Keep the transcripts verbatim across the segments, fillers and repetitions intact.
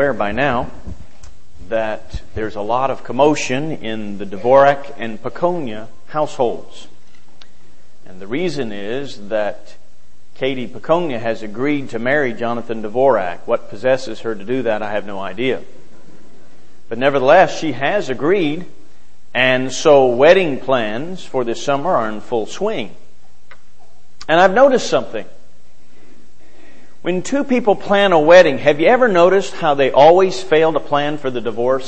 aware by now that there's a lot of commotion in the Dvorak and Paconia households. And the reason is that Katie Paconia has agreed to marry Jonathan Dvorak. What possesses her to do that, I have no idea. But nevertheless, she has agreed, and so wedding plans for this summer are in full swing. And I've noticed something. When two people plan a wedding, have you ever noticed how they always fail to plan for the divorce?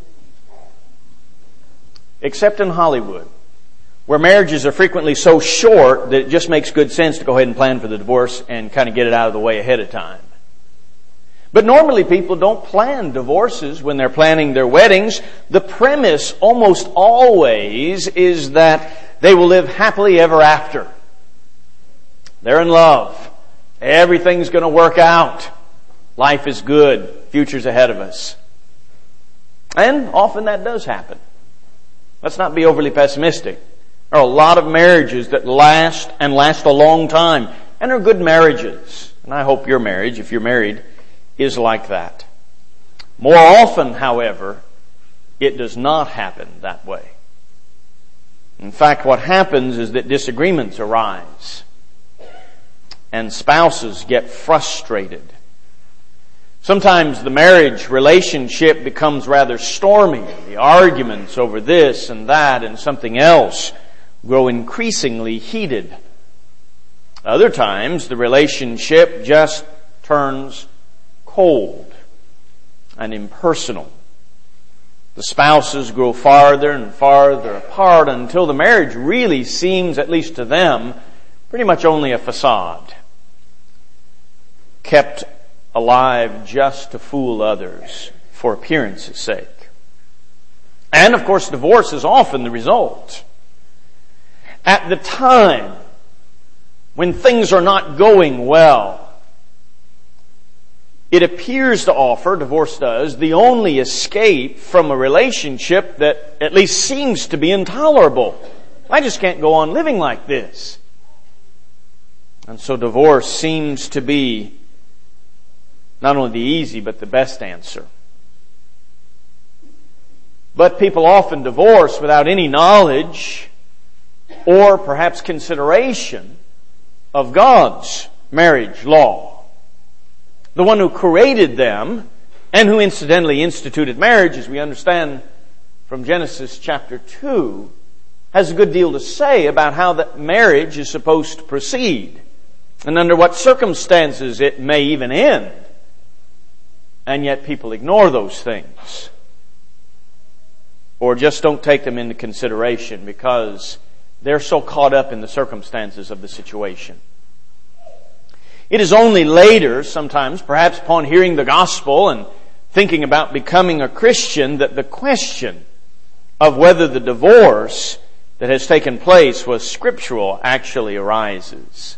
Except in Hollywood, where marriages are frequently so short that it just makes good sense to go ahead and plan for the divorce and kind of get it out of the way ahead of time. But normally people don't plan divorces when they're planning their weddings. The premise almost always is that they will live happily ever after. They're in love. Everything's going to work out. Life is good. Future's ahead of us. And often that does happen. Let's not be overly pessimistic. There are a lot of marriages that last and last a long time and are good marriages. And I hope your marriage, if you're married, is like that. More often, however, it does not happen that way. In fact, what happens is that disagreements arise and spouses get frustrated. Sometimes the marriage relationship becomes rather stormy. The arguments over this and that and something else grow increasingly heated. Other times the relationship just turns cold and impersonal. The spouses grow farther and farther apart until the marriage really seems, at least to them, pretty much only a facade, kept alive just to fool others for appearance's sake. And of course, divorce is often the result. At the time when things are not going well, it appears to offer, divorce does, the only escape from a relationship that at least seems to be intolerable. I just can't go on living like this. And so divorce seems to be not only the easy, but the best answer. But people often divorce without any knowledge or perhaps consideration of God's marriage law. The one who created them and who incidentally instituted marriage, as we understand from Genesis chapter two, has a good deal to say about how that marriage is supposed to proceed and under what circumstances it may even end. And yet people ignore those things or just don't take them into consideration because they're so caught up in the circumstances of the situation. It is only later, sometimes, perhaps upon hearing the gospel and thinking about becoming a Christian, that the question of whether the divorce that has taken place was scriptural actually arises.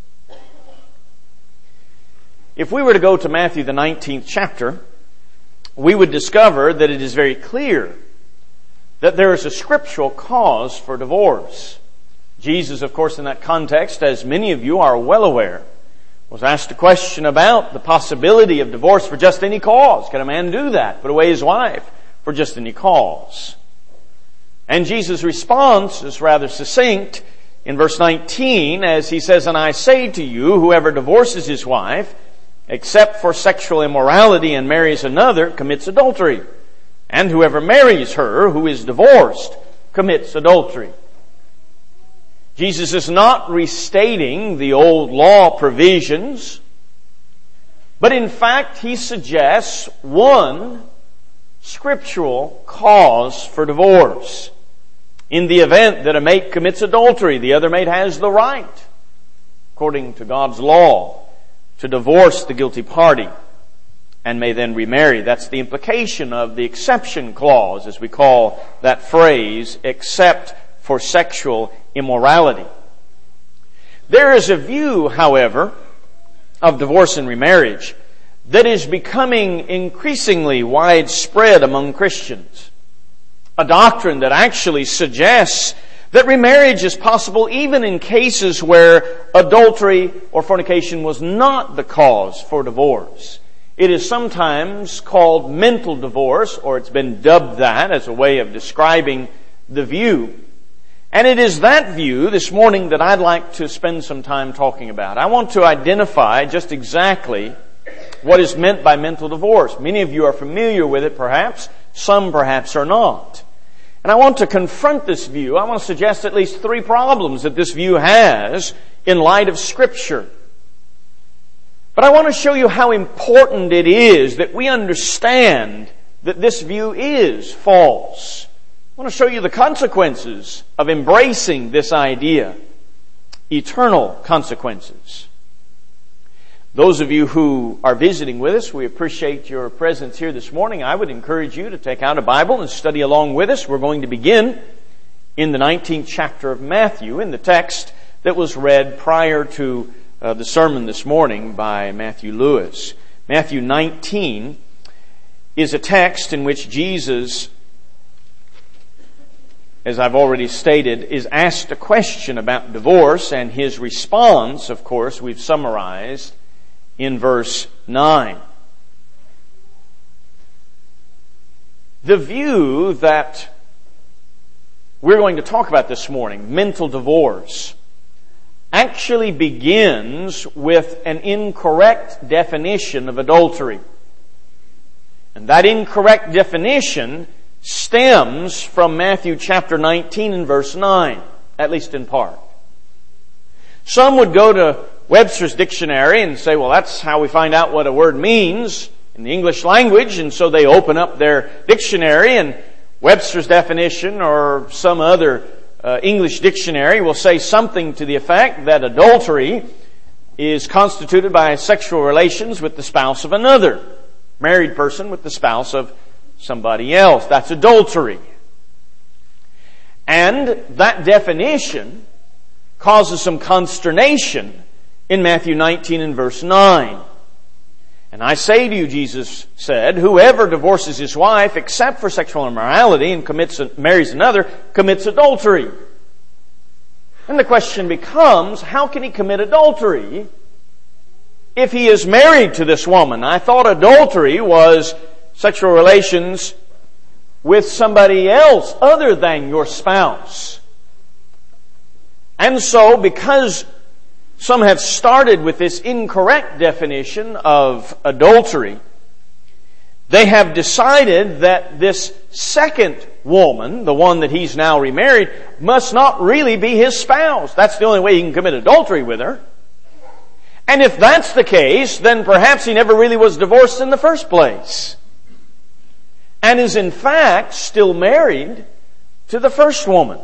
If we were to go to Matthew the nineteenth chapter, we would discover that it is very clear that there is a scriptural cause for divorce. Jesus, of course, in that context, as many of you are well aware, was asked a question about the possibility of divorce for just any cause. Can a man do that? Put away his wife for just any cause? And Jesus' response is rather succinct in verse nineteen as he says, "And I say to you, whoever divorces his wife, except for sexual immorality, and marries another, commits adultery. And whoever marries her who is divorced commits adultery." Jesus is not restating the old law provisions, but in fact he suggests one scriptural cause for divorce. In the event that a mate commits adultery, the other mate has the right, according to God's law, to divorce the guilty party and may then remarry. That's the implication of the exception clause, as we call that phrase, except for sexual immorality. There is a view, however, of divorce and remarriage that is becoming increasingly widespread among Christians. A doctrine that actually suggests that remarriage is possible even in cases where adultery or fornication was not the cause for divorce. It is sometimes called mental divorce, or it's been dubbed that as a way of describing the view. And it is that view this morning that I'd like to spend some time talking about. I want to identify just exactly what is meant by mental divorce. Many of you are familiar with it perhaps, some perhaps are not. And I want to confront this view. I want to suggest at least three problems that this view has in light of Scripture. But I want to show you how important it is that we understand that this view is false. I want to show you the consequences of embracing this idea. Eternal consequences. Those of you who are visiting with us, we appreciate your presence here this morning. I would encourage you to take out a Bible and study along with us. We're going to begin in the nineteenth chapter of Matthew, in the text that was read prior to uh, the sermon this morning by Matthew Lewis. Matthew nineteen is a text in which Jesus, as I've already stated, is asked a question about divorce, and his response, of course, we've summarized in verse nine. The view that we're going to talk about this morning, mental divorce, actually begins with an incorrect definition of adultery. And that incorrect definition stems from Matthew chapter nineteen and verse nine, at least in part. Some would go to Webster's dictionary and say, well, that's how we find out what a word means in the English language, and so they open up their dictionary, and Webster's definition or some other uh, English dictionary will say something to the effect that adultery is constituted by sexual relations with the spouse of another, married person with the spouse of somebody else. That's adultery. And that definition causes some consternation in Matthew nineteen and verse nine. And I say to you, Jesus said, whoever divorces his wife except for sexual immorality and commits marries another commits adultery. And the question becomes, how can he commit adultery if he is married to this woman? I thought adultery was sexual relations with somebody else other than your spouse. And so, because some have started with this incorrect definition of adultery, they have decided that this second woman, the one that he's now remarried, must not really be his spouse. That's the only way he can commit adultery with her. And if that's the case, then perhaps he never really was divorced in the first place, and is in fact still married to the first woman.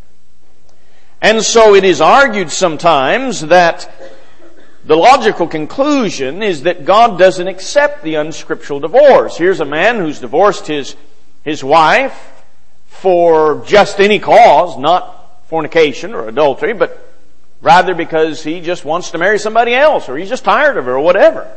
And so it is argued sometimes that the logical conclusion is that God doesn't accept the unscriptural divorce. Here's a man who's divorced his, his wife for just any cause, not fornication or adultery, but rather because he just wants to marry somebody else, or he's just tired of her, or whatever.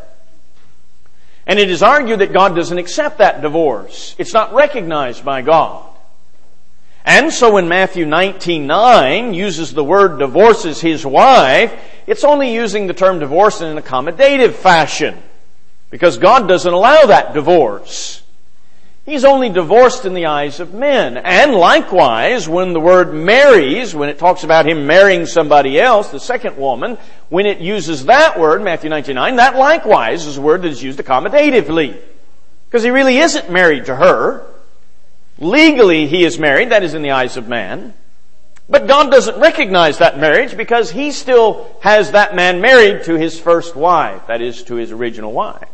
And it is argued that God doesn't accept that divorce. It's not recognized by God. And so when Matthew nineteen nine uses the word divorces his wife, it's only using the term divorce in an accommodative fashion, because God doesn't allow that divorce. He's only divorced in the eyes of men. And likewise, when the word marries, when it talks about him marrying somebody else, the second woman, when it uses that word, Matthew nineteen nine, that likewise is a word that is used accommodatively, because he really isn't married to her. Legally, he is married, that is in the eyes of man. But God doesn't recognize that marriage because he still has that man married to his first wife, that is, to his original wife.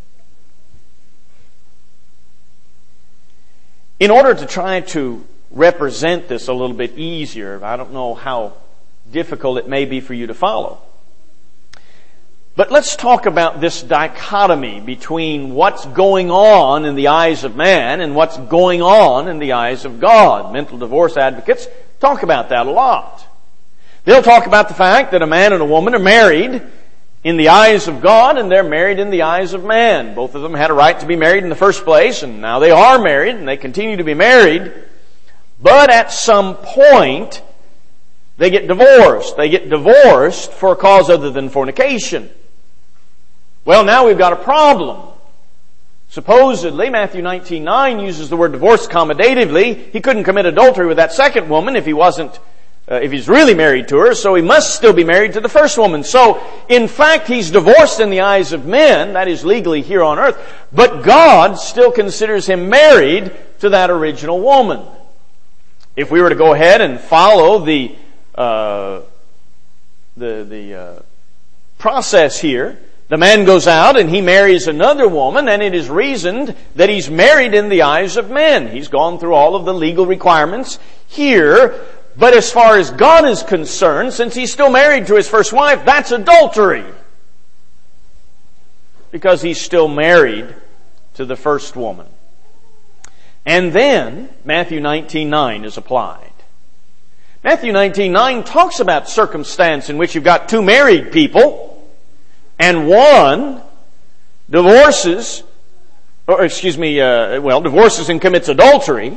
In order to try to represent this a little bit easier, I don't know how difficult it may be for you to follow, but let's talk about this dichotomy between what's going on in the eyes of man and what's going on in the eyes of God. Mental divorce advocates talk about that a lot. They'll talk about the fact that a man and a woman are married in the eyes of God, and they're married in the eyes of man. Both of them had a right to be married in the first place, and now they are married, and they continue to be married. But at some point, they get divorced. They get divorced for a cause other than fornication. Well, now we've got a problem. Supposedly, Matthew nineteen nine uses the word divorce accommodatively. He couldn't commit adultery with that second woman if he wasn't, uh, if he's really married to her, so he must still be married to the first woman. So, in fact, he's divorced in the eyes of men, that is legally here on earth, but God still considers him married to that original woman. If we were to go ahead and follow the, uh, the, the, uh, process here, the man goes out and he marries another woman, and it is reasoned that he's married in the eyes of men. He's gone through all of the legal requirements here, but as far as God is concerned, since he's still married to his first wife, that's adultery. Because he's still married to the first woman. And then Matthew nineteen nine is applied. Matthew nineteen nine talks about circumstance in which you've got two married people, and one divorces, or excuse me, uh, well, divorces and commits adultery.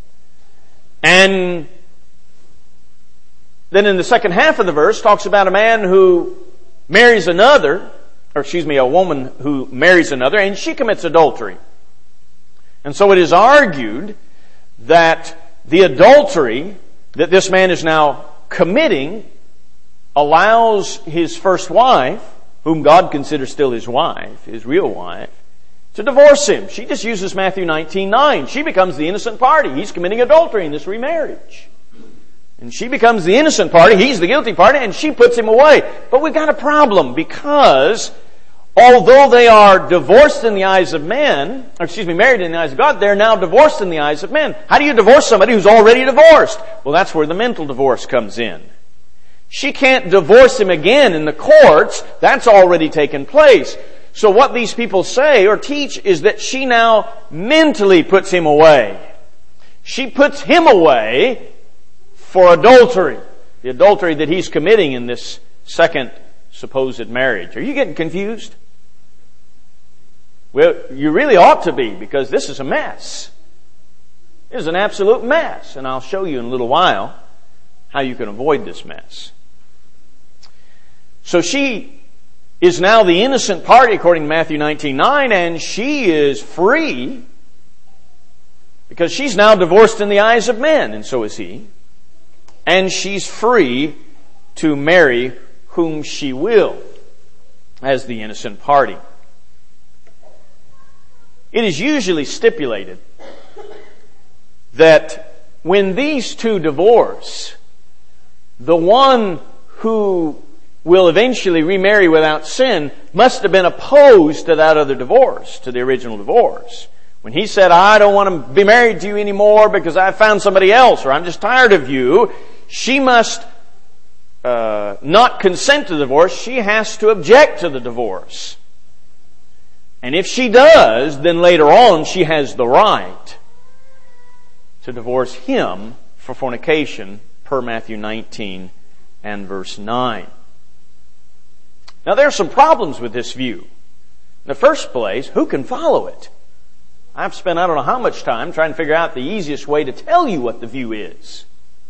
And then in the second half of the verse talks about a man who marries another, or excuse me, a woman who marries another, and she commits adultery. And so it is argued that the adultery that this man is now committing allows his first wife, whom God considers still his wife, his real wife, to divorce him. She just uses Matthew nineteen nine. She becomes the innocent party. He's committing adultery in this remarriage. And she becomes the innocent party. He's the guilty party, and she puts him away. But we've got a problem, because although they are divorced in the eyes of men, or excuse me, married in the eyes of God, they're now divorced in the eyes of men. How do you divorce somebody who's already divorced? Well, that's where the mental divorce comes in. She can't divorce him again in the courts. That's already taken place. So what these people say or teach is that she now mentally puts him away. She puts him away for adultery. The adultery that he's committing in this second supposed marriage. Are you getting confused? Well, you really ought to be, because this is a mess. It is an absolute mess. And I'll show you in a little while how you can avoid this mess. So she is now the innocent party according to Matthew nineteen nine, and she is free because she's now divorced in the eyes of men, and so is he. And she's free to marry whom she will as the innocent party. It is usually stipulated that when these two divorce, the one who will eventually remarry without sin must have been opposed to that other divorce, to the original divorce. When he said, I don't want to be married to you anymore because I found somebody else, or I'm just tired of you, she must uh, not consent to the divorce. She has to object to the divorce. And if she does, then later on she has the right to divorce him for fornication per Matthew nineteen and verse nine. Now there are some problems with this view. In the first place, who can follow it? I've spent I don't know how much time trying to figure out the easiest way to tell you what the view is.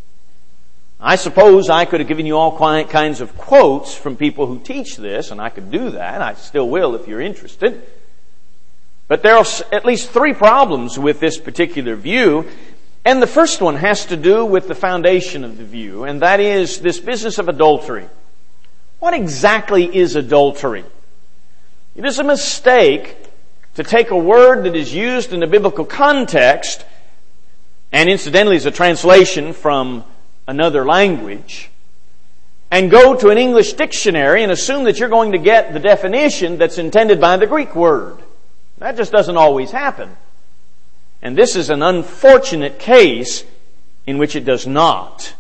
I suppose I could have given you all kinds of quotes from people who teach this, and I could do that. I still will if you're interested. But there are at least three problems with this particular view. And the first one has to do with the foundation of the view, and that is this business of adultery. What exactly is adultery? It is a mistake to take a word that is used in a biblical context, and incidentally is a translation from another language, and go to an English dictionary and assume that you're going to get the definition that's intended by the Greek word. That just doesn't always happen. And this is an unfortunate case in which it does not.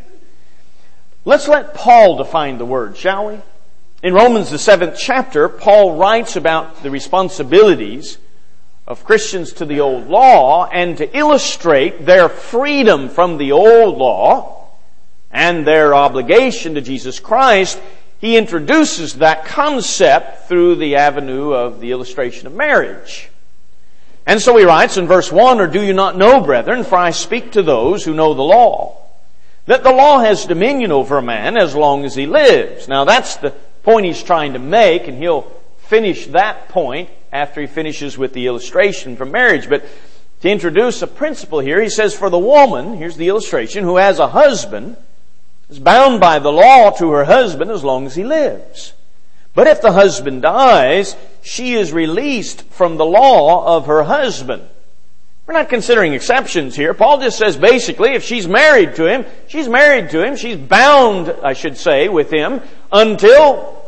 Let's let Paul define the word, shall we? In Romans, the seventh chapter, Paul writes about the responsibilities of Christians to the old law, and to illustrate their freedom from the old law and their obligation to Jesus Christ, he introduces that concept through the avenue of the illustration of marriage. And so he writes in verse one, Or do you not know, brethren, for I speak to those who know the law, that the law has dominion over a man as long as he lives. Now that's the point he's trying to make, and he'll finish that point after he finishes with the illustration from marriage. But to introduce a principle here, he says, for the woman, here's the illustration, who has a husband, is bound by the law to her husband as long as he lives. But if the husband dies, she is released from the law of her husband. We're not considering exceptions here. Paul just says basically if she's married to him, she's married to him, she's bound, I should say, with him until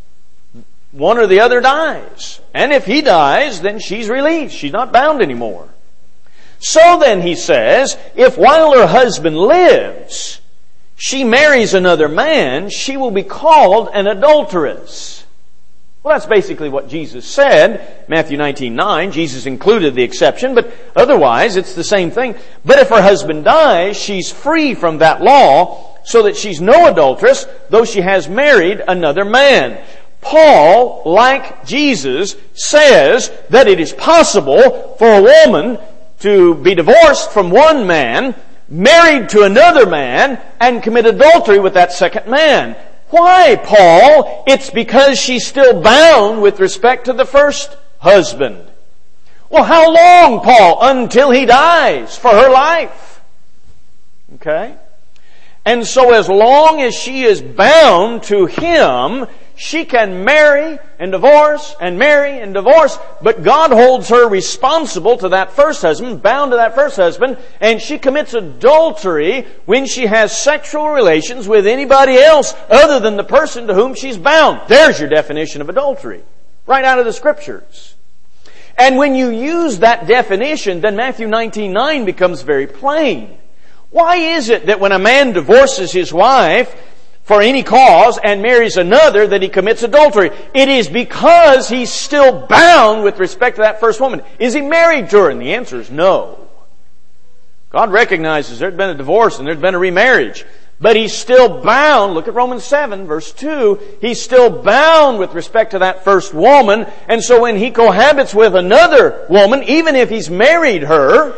one or the other dies. And if he dies, then she's released. She's not bound anymore. So then, he says, if while her husband lives, she marries another man, she will be called an adulteress. Well, that's basically what Jesus said. Matthew nineteen nine, Jesus included the exception, but otherwise it's the same thing. But if her husband dies, she's free from that law, so that she's no adulteress, though she has married another man. Paul, like Jesus, says that it is possible for a woman to be divorced from one man, married to another man, and commit adultery with that second man. Why, Paul? It's because she's still bound with respect to the first husband. Well, how long, Paul? Until he dies for her life. Okay? And so as long as she is bound to him, she can marry and divorce and marry and divorce, but God holds her responsible to that first husband, bound to that first husband, and she commits adultery when she has sexual relations with anybody else other than the person to whom she's bound. There's your definition of adultery, right out of the Scriptures. And when you use that definition, then Matthew nineteen nine becomes very plain. Why is it that when a man divorces his wife for any cause and marries another that he commits adultery? It is because he's still bound with respect to that first woman. Is he married to her? And the answer is no. God recognizes there's been a divorce and there's been a remarriage. But he's still bound. Look at Romans seven, verse two. He's still bound with respect to that first woman. And so when he cohabits with another woman, even if he's married her,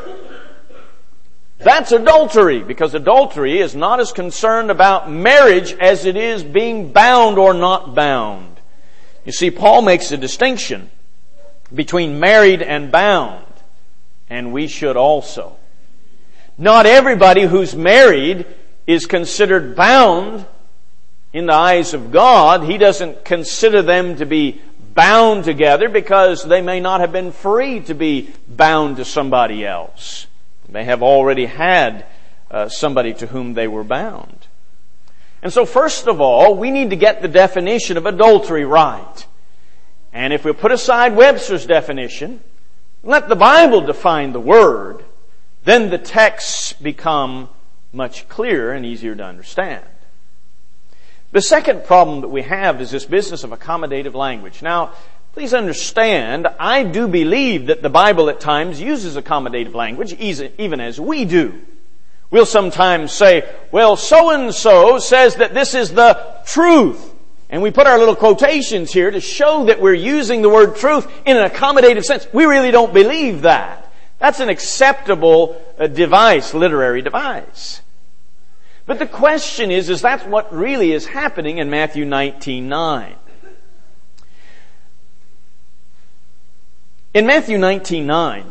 that's adultery, because adultery is not as concerned about marriage as it is being bound or not bound. You see, Paul makes a distinction between married and bound, and we should also. Not everybody who's married is considered bound in the eyes of God. He doesn't consider them to be bound together because they may not have been free to be bound to somebody else. They have already had uh, somebody to whom they were bound. And so first of all, we need to get the definition of adultery right. And if we put aside Webster's definition, let the Bible define the word, then the texts become much clearer and easier to understand. The second problem that we have is this business of accommodative language. Now, please understand, I do believe that the Bible at times uses accommodative language, even as we do. We'll sometimes say, well, so-and-so says that this is the truth. And we put our little quotations here to show that we're using the word truth in an accommodative sense. We really don't believe that. That's an acceptable uh, device, literary device. But the question is, is that what really is happening in Matthew nineteen nine? In Matthew nineteen nine,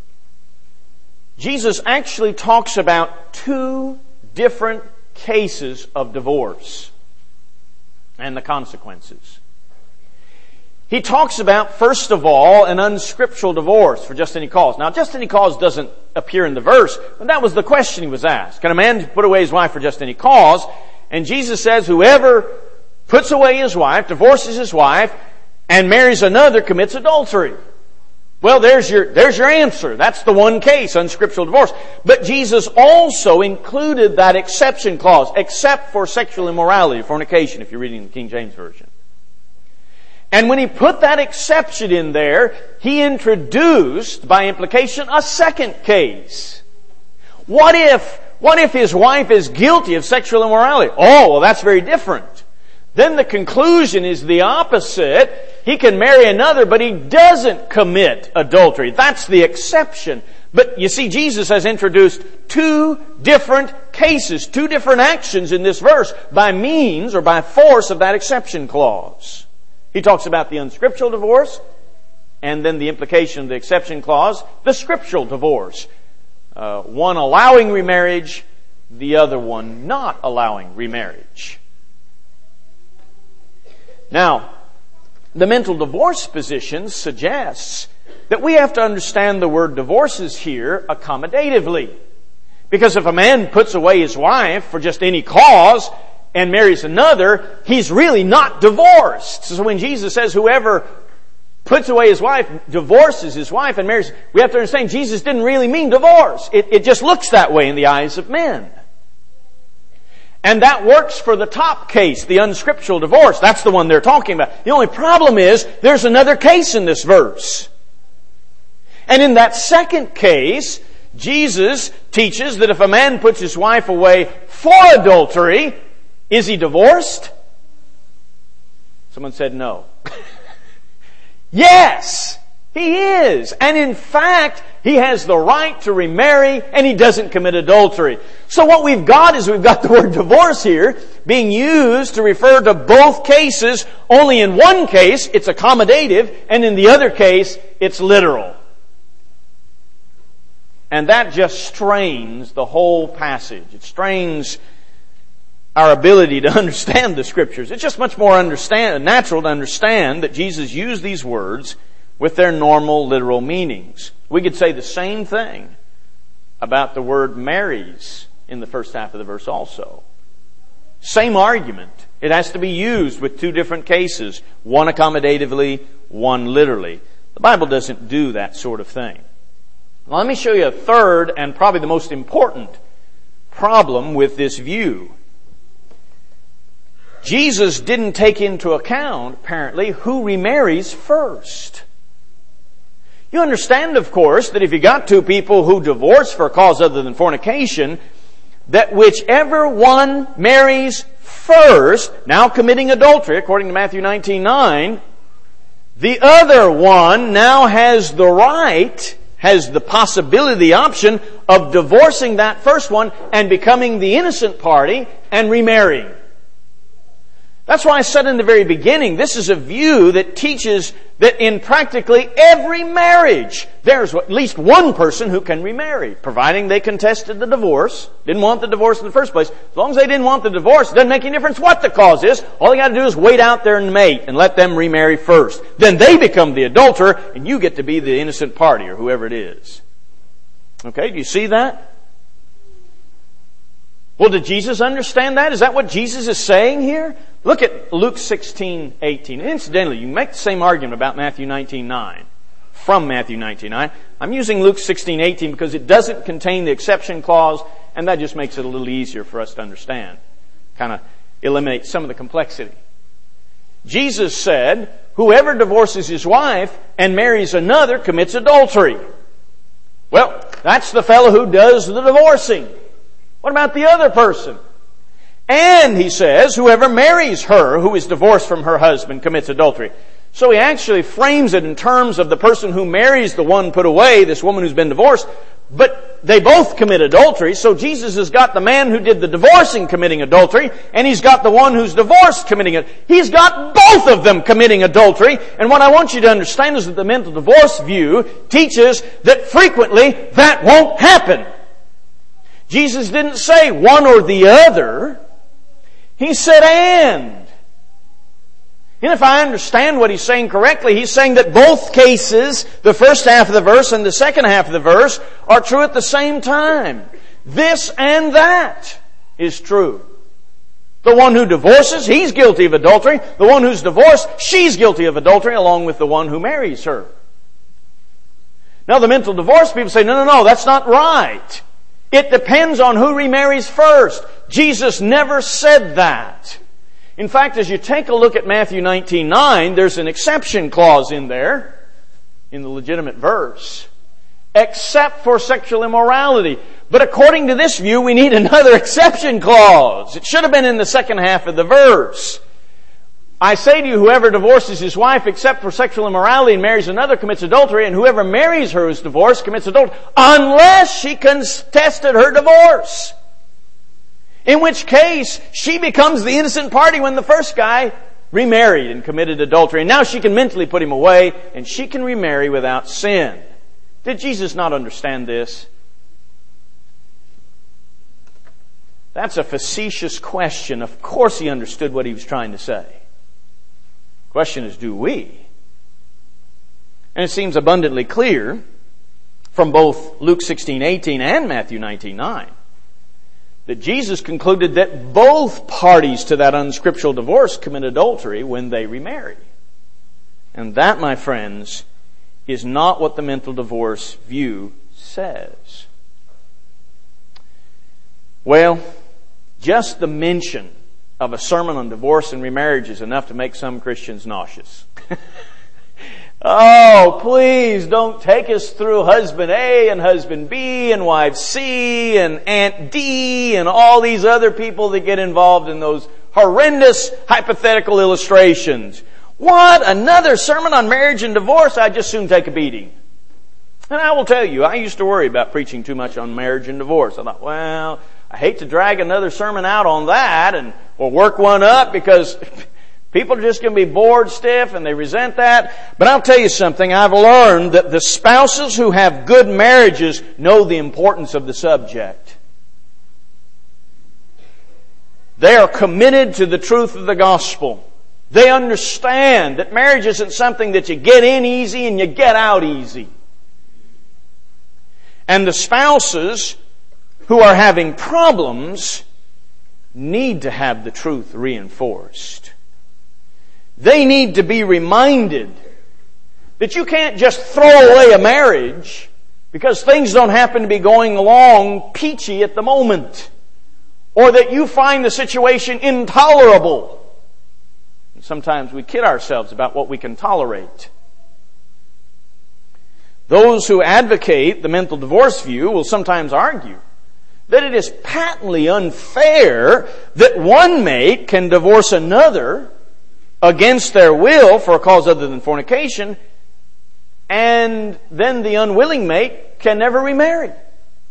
Jesus actually talks about two different cases of divorce and the consequences. He talks about, first of all, an unscriptural divorce for just any cause. Now, just any cause doesn't appear in the verse, but that was the question he was asked. Can a man put away his wife for just any cause? And Jesus says, whoever puts away his wife, divorces his wife, and marries another commits adultery. Well, there's your, there's your answer. That's the one case, unscriptural divorce. But Jesus also included that exception clause, except for sexual immorality, fornication, if you're reading the King James Version. And when he put that exception in there, he introduced, by implication, a second case. What if, what if his wife is guilty of sexual immorality? Oh, well, that's very different. Then the conclusion is the opposite. He can marry another, but he doesn't commit adultery. That's the exception. But you see, Jesus has introduced two different cases, two different actions in this verse by means or by force of that exception clause. He talks about the unscriptural divorce and then the implication of the exception clause, the scriptural divorce. Uh, one allowing remarriage, the other one not allowing remarriage. Now, the mental divorce position suggests that we have to understand the word divorces here accommodatively. Because if a man puts away his wife for just any cause and marries another, he's really not divorced. So when Jesus says whoever puts away his wife, divorces his wife and marries, we have to understand Jesus didn't really mean divorce. It, it just looks that way in the eyes of men. And that works for the top case, the unscriptural divorce. That's the one they're talking about. The only problem is there's another case in this verse. And in that second case, Jesus teaches that if a man puts his wife away for adultery, is he divorced? Someone said no. Yes, he is. And in fact, he has the right to remarry and he doesn't commit adultery. So what we've got is we've got the word divorce here being used to refer to both cases. Only in one case it's accommodative and in the other case it's literal. And that just strains the whole passage. It strains our ability to understand the Scriptures. It's just much more understand, natural to understand that Jesus used these words with their normal literal meanings. We could say the same thing about the word marries in the first half of the verse also. Same argument. It has to be used with two different cases, one accommodatively, one literally. The Bible doesn't do that sort of thing. Now, let me show you a third and probably the most important problem with this view. Jesus didn't take into account, apparently, who remarries first. You understand, of course, that if you got two people who divorce for a cause other than fornication, that whichever one marries first, now committing adultery, according to Matthew nineteen nine, the other one now has the right, has the possibility, the option of divorcing that first one and becoming the innocent party and remarrying. That's why I said in the very beginning, this is a view that teaches that in practically every marriage, there's at least one person who can remarry, providing they contested the divorce, didn't want the divorce in the first place. As long as they didn't want the divorce, it doesn't make any difference what the cause is. All you got to do is wait out there and mate and let them remarry first. Then they become the adulterer and you get to be the innocent party or whoever it is. Okay, do you see that? Well, did Jesus understand that? Is that what Jesus is saying here? Look at Luke sixteen eighteen. And incidentally, you make the same argument about Matthew nineteen nine. From Matthew nineteen nine. I'm using Luke sixteen eighteen because it doesn't contain the exception clause, and that just makes it a little easier for us to understand. Kind of eliminates some of the complexity. Jesus said, whoever divorces his wife and marries another commits adultery. Well, that's the fellow who does the divorcing. What about the other person? And he says, whoever marries her who is divorced from her husband commits adultery. So he actually frames it in terms of the person who marries the one put away, this woman who's been divorced, but they both commit adultery. So Jesus has got the man who did the divorcing committing adultery, and he's got the one who's divorced committing it. He's got both of them committing adultery. And what I want you to understand is that the mental divorce view teaches that frequently that won't happen. Jesus didn't say one or the other. He said and. And if I understand what he's saying correctly, he's saying that both cases, the first half of the verse and the second half of the verse, are true at the same time. This and that is true. The one who divorces, he's guilty of adultery. The one who's divorced, she's guilty of adultery along with the one who marries her. Now the mental divorce people say, no, no, no, that's not right. It depends on who remarries first. Jesus never said that. In fact, as you take a look at Matthew nineteen nine, there's an exception clause in there, in the legitimate verse, except for sexual immorality. But according to this view, we need another exception clause. It should have been in the second half of the verse. I say to you, whoever divorces his wife except for sexual immorality and marries another commits adultery, and whoever marries her who's divorced commits adultery, unless she contested her divorce. In which case, she becomes the innocent party when the first guy remarried and committed adultery. And now she can mentally put him away, and she can remarry without sin. Did Jesus not understand this? That's a facetious question. Of course he understood what he was trying to say. The question is, do we? And it seems abundantly clear from both Luke sixteen eighteen and Matthew nineteen nine that Jesus concluded that both parties to that unscriptural divorce commit adultery when they remarry. And that, my friends, is not what the mental divorce view says. Well, just the mention of a sermon on divorce and remarriage is enough to make some Christians nauseous. Oh, please don't take us through husband A and husband B and wife C and Aunt D and all these other people that get involved in those horrendous hypothetical illustrations. What? Another sermon on marriage and divorce? I'd just soon take a beating. And I will tell you, I used to worry about preaching too much on marriage and divorce. I thought, well, I hate to drag another sermon out on that and or work one up because people are just going to be bored stiff and they resent that. But I'll tell you something. I've learned that the spouses who have good marriages know the importance of the subject. They are committed to the truth of the gospel. They understand that marriage isn't something that you get in easy and you get out easy. And the spouses who are having problems need to have the truth reinforced. They need to be reminded that you can't just throw away a marriage because things don't happen to be going along peachy at the moment, or that you find the situation intolerable. And sometimes we kid ourselves about what we can tolerate. Those who advocate the mental divorce view will sometimes argue that it is patently unfair that one mate can divorce another against their will for a cause other than fornication, and then the unwilling mate can never remarry. Do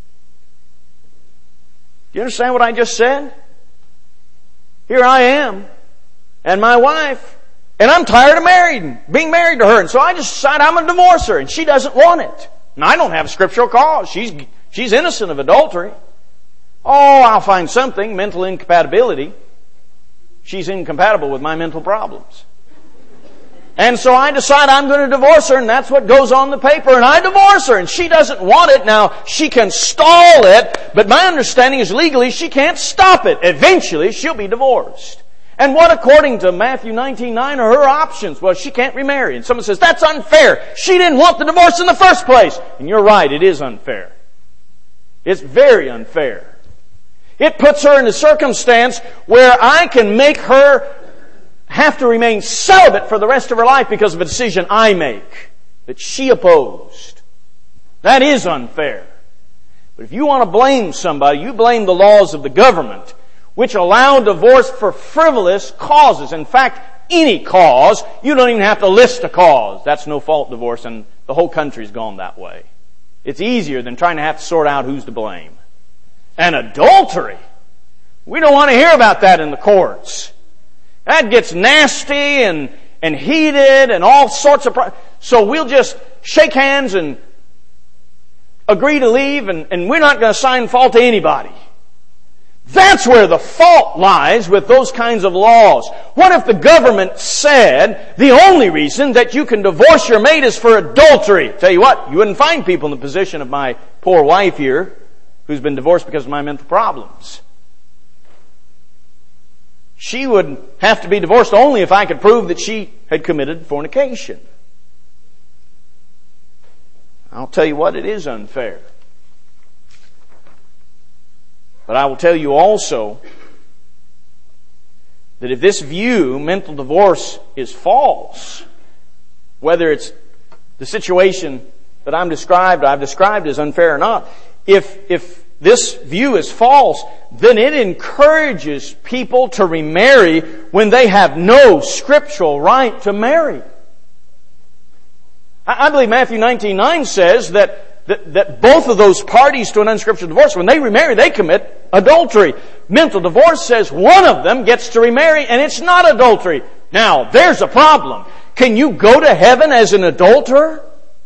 you understand what I just said? Here I am, and my wife, and I'm tired of married, being married to her, and so I just decide I'm going to divorce her, and she doesn't want it. And I don't have a scriptural cause. She's, she's innocent of adultery. Oh, I'll find something, mental incompatibility. She's incompatible with my mental problems. And so I decide I'm going to divorce her, and that's what goes on the paper, and I divorce her, and she doesn't want it. Now, she can stall it, but my understanding is legally she can't stop it. Eventually, she'll be divorced. And what, according to Matthew nineteen nine, are her options? Well, she can't remarry. And someone says, that's unfair. She didn't want the divorce in the first place. And you're right, it is unfair. It's very unfair. It puts her in a circumstance where I can make her have to remain celibate for the rest of her life because of a decision I make that she opposed. That is unfair. But if you want to blame somebody, you blame the laws of the government, which allow divorce for frivolous causes. In fact, any cause. You don't even have to list a cause. That's no-fault divorce, and the whole country's gone that way. It's easier than trying to have to sort out who's to blame. And adultery, we don't want to hear about that in the courts. That gets nasty and, and heated and all sorts of... Pro- so we'll just shake hands and agree to leave, and, and we're not going to assign fault to anybody. That's where the fault lies with those kinds of laws. What if the government said the only reason that you can divorce your mate is for adultery? Tell you what, you wouldn't find people in the position of my poor wife here who's been divorced because of my mental problems. She would have to be divorced only if I could prove that she had committed fornication. I'll tell you what, it is unfair. But I will tell you also that if this view, mental divorce, is false, whether it's the situation that I'm described, I've described as unfair or not, if, if this view is false, then it encourages people to remarry when they have no scriptural right to marry. I, I believe Matthew nineteen nine says that That, that both of those parties to an unscriptural divorce, when they remarry, they commit adultery. Mental divorce says one of them gets to remarry, and it's not adultery. Now, there's a problem. Can you go to heaven as an adulterer?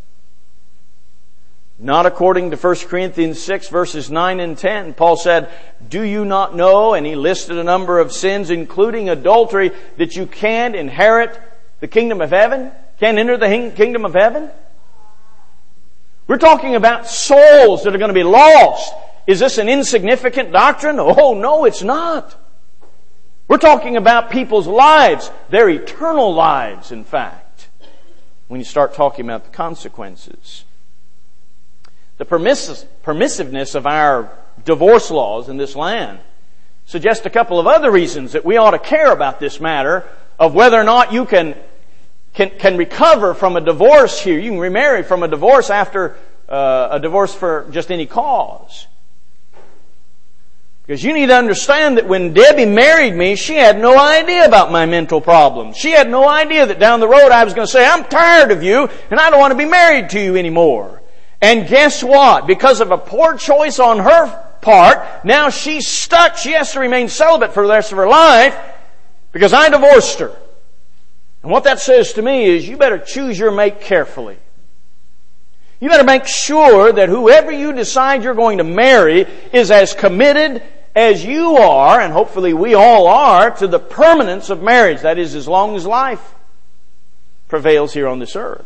Not according to First Corinthians six, verses nine and ten. Paul said, "Do you not know," and he listed a number of sins, including adultery, "that you can't inherit the kingdom of heaven? Can't enter the kingdom of heaven?" We're talking about souls that are going to be lost. Is this an insignificant doctrine? Oh, no, it's not. We're talking about people's lives, their eternal lives, in fact, when you start talking about the consequences. The permiss- permissiveness of our divorce laws in this land suggests a couple of other reasons that we ought to care about this matter of whether or not you can can, can recover from a divorce here. You can remarry from a divorce after uh, a divorce for just any cause. Because you need to understand that when Debbie married me, she had no idea about my mental problems. She had no idea that down the road I was going to say, "I'm tired of you and I don't want to be married to you anymore." And guess what? Because of a poor choice on her part, now she's stuck. She has to remain celibate for the rest of her life because I divorced her. And what that says to me is you better choose your mate carefully. You better make sure that whoever you decide you're going to marry is as committed as you are, and hopefully we all are, to the permanence of marriage. That is, as long as life prevails here on this earth.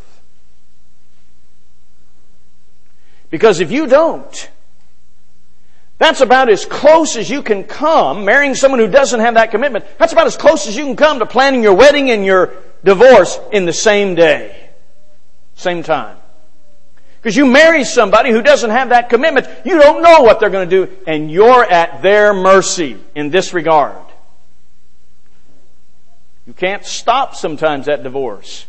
Because if you don't, that's about as close as you can come, marrying someone who doesn't have that commitment. That's about as close as you can come to planning your wedding and your divorce in the same day. Same time. Because you marry somebody who doesn't have that commitment, you don't know what they're going to do, and you're at their mercy in this regard. You can't stop sometimes that divorce.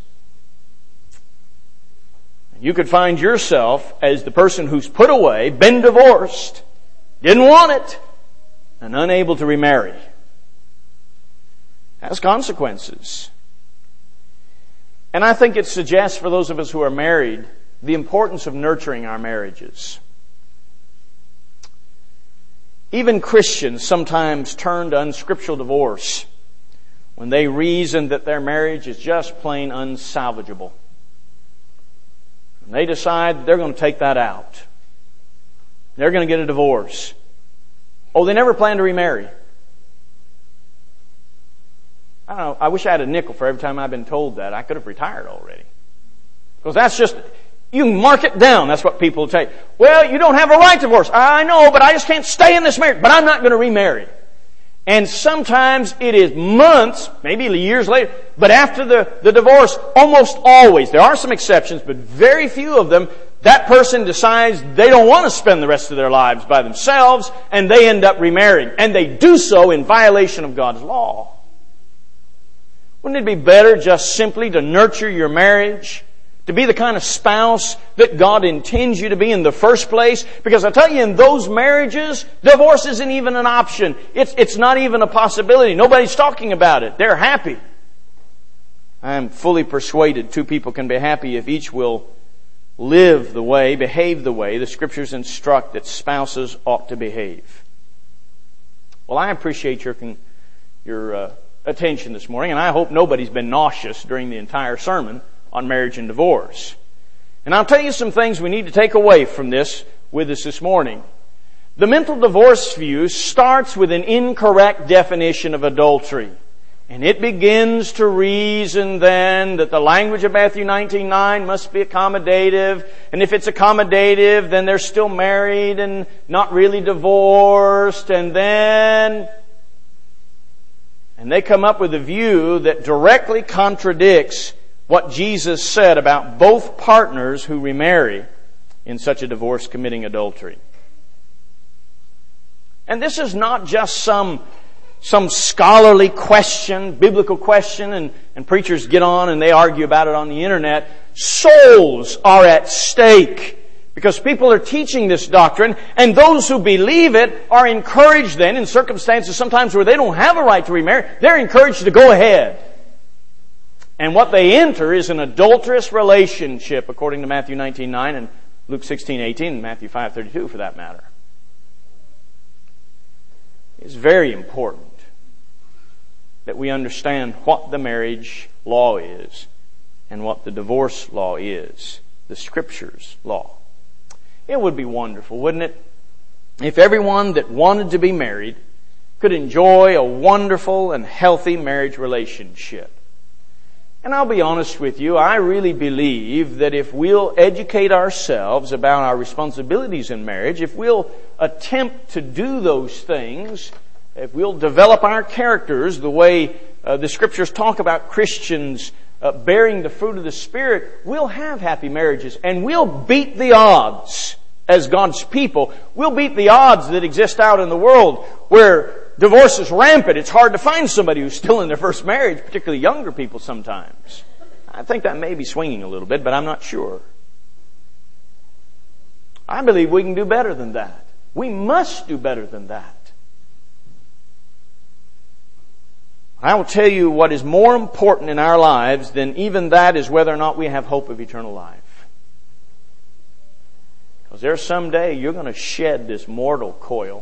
You could find yourself as the person who's put away, been divorced, didn't want it, and unable to remarry. Has consequences. And I think it suggests for those of us who are married the importance of nurturing our marriages. Even Christians sometimes turn to unscriptural divorce when they reason that their marriage is just plain unsalvageable. And they decide they're going to take that out. They're going to get a divorce. Oh, they never plan to remarry. I don't know. I wish I had a nickel for every time I've been told that. I could have retired already. Because that's just, you can mark it down. That's what people take. Well, you don't have a right to divorce. I know, but I just can't stay in this marriage. But I'm not going to remarry. And sometimes it is months, maybe years later, but after the, the divorce, almost always, there are some exceptions, but very few of them, that person decides they don't want to spend the rest of their lives by themselves, and they end up remarrying. And they do so in violation of God's law. Wouldn't it be better just simply to nurture your marriage? To be the kind of spouse that God intends you to be in the first place? Because I tell you, in those marriages, divorce isn't even an option. It's, it's not even a possibility. Nobody's talking about it. They're happy. I am fully persuaded two people can be happy if each will live the way, behave the way the Scriptures instruct that spouses ought to behave. Well, I appreciate your, your uh, attention this morning, and I hope nobody's been nauseous during the entire sermon on marriage and divorce. And I'll tell you some things we need to take away from this with us this morning. The mental divorce view starts with an incorrect definition of adultery. And it begins to reason then that the language of Matthew nineteen nine must be accommodative. And if it's accommodative, then they're still married and not really divorced. And then, and they come up with a view that directly contradicts what Jesus said about both partners who remarry in such a divorce committing adultery. And this is not just some, some scholarly question, biblical question, and, and preachers get on and they argue about it on the internet. Souls are at stake because people are teaching this doctrine, and those who believe it are encouraged then in circumstances sometimes where they don't have a right to remarry. They're encouraged to go ahead. And what they enter is an adulterous relationship, according to Matthew nineteen nine and Luke sixteen eighteen and Matthew five thirty-two for that matter. It's very important that we understand what the marriage law is and what the divorce law is, the Scripture's law. It would be wonderful, wouldn't it, if everyone that wanted to be married could enjoy a wonderful and healthy marriage relationship. And I'll be honest with you, I really believe that if we'll educate ourselves about our responsibilities in marriage, if we'll attempt to do those things, if we'll develop our characters the way uh, the Scriptures talk about Christians uh, bearing the fruit of the Spirit, we'll have happy marriages and we'll beat the odds as God's people. We'll beat the odds that exist out in the world where divorce is rampant. It's hard to find somebody who's still in their first marriage, particularly younger people sometimes. I think that may be swinging a little bit, but I'm not sure. I believe we can do better than that. We must do better than that. I will tell you what is more important in our lives than even that is whether or not we have hope of eternal life. Because there's someday you're going to shed this mortal coil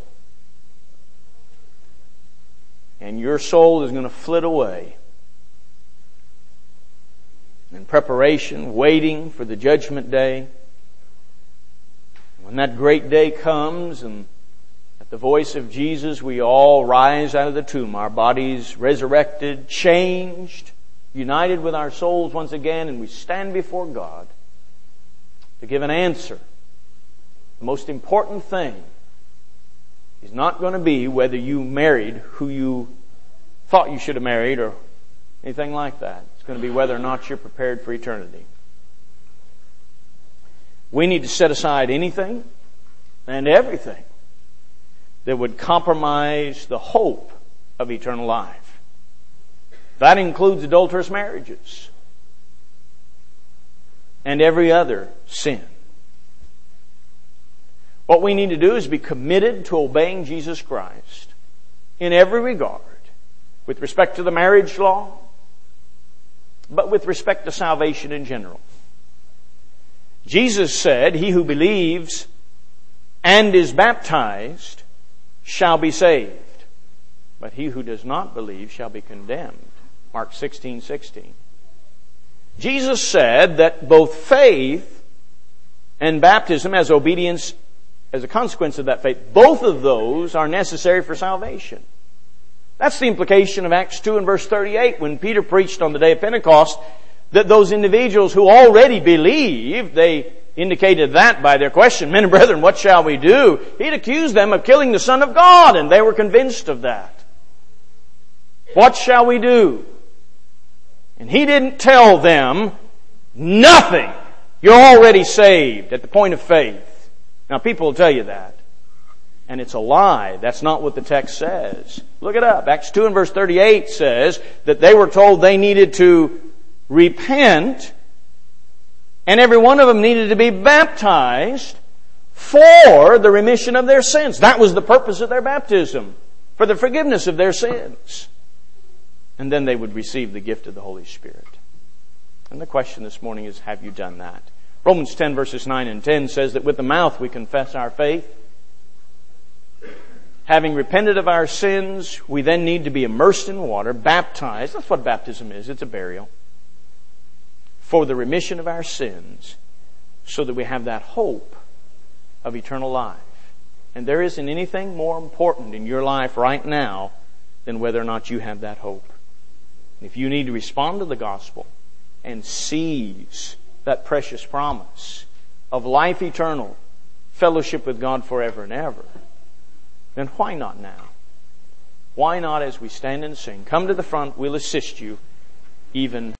and your soul is going to flit away in preparation, waiting for the judgment day. When that great day comes and at the voice of Jesus we all rise out of the tomb, our bodies resurrected, changed, united with our souls once again, and we stand before God to give an answer. The most important thing is not going to be whether you married who you thought you should have married or anything like that. It's going to be whether or not you're prepared for eternity. We need to set aside anything and everything that would compromise the hope of eternal life. That includes adulterous marriages and every other sin. What we need to do is be committed to obeying Jesus Christ in every regard, with respect to the marriage law, but with respect to salvation in general. Jesus said, "He who believes and is baptized shall be saved, but he who does not believe shall be condemned." Mark sixteen sixteen. Jesus said that both faith and baptism as obedience as a consequence of that faith, both of those are necessary for salvation. That's the implication of Acts two and verse thirty-eight when Peter preached on the day of Pentecost, that those individuals who already believed, they indicated that by their question, "Men and brethren, what shall we do?" He'd accused them of killing the Son of God, and they were convinced of that. What shall we do? And he didn't tell them nothing. You're already saved at the point of faith. Now, people will tell you that. And it's a lie. That's not what the text says. Look it up. Acts two and verse thirty-eight says that they were told they needed to repent, and every one of them needed to be baptized for the remission of their sins. That was the purpose of their baptism, for the forgiveness of their sins. And then they would receive the gift of the Holy Spirit. And the question this morning is, have you done that? Romans ten verses nine and ten says that with the mouth we confess our faith. Having repented of our sins, we then need to be immersed in water, baptized. That's what baptism is. It's a burial. For the remission of our sins, so that we have that hope of eternal life. And there isn't anything more important in your life right now than whether or not you have that hope. If you need to respond to the gospel and seize that precious promise of life eternal, fellowship with God forever and ever, then why not now? Why not as we stand and sing? Come to the front, we'll assist you even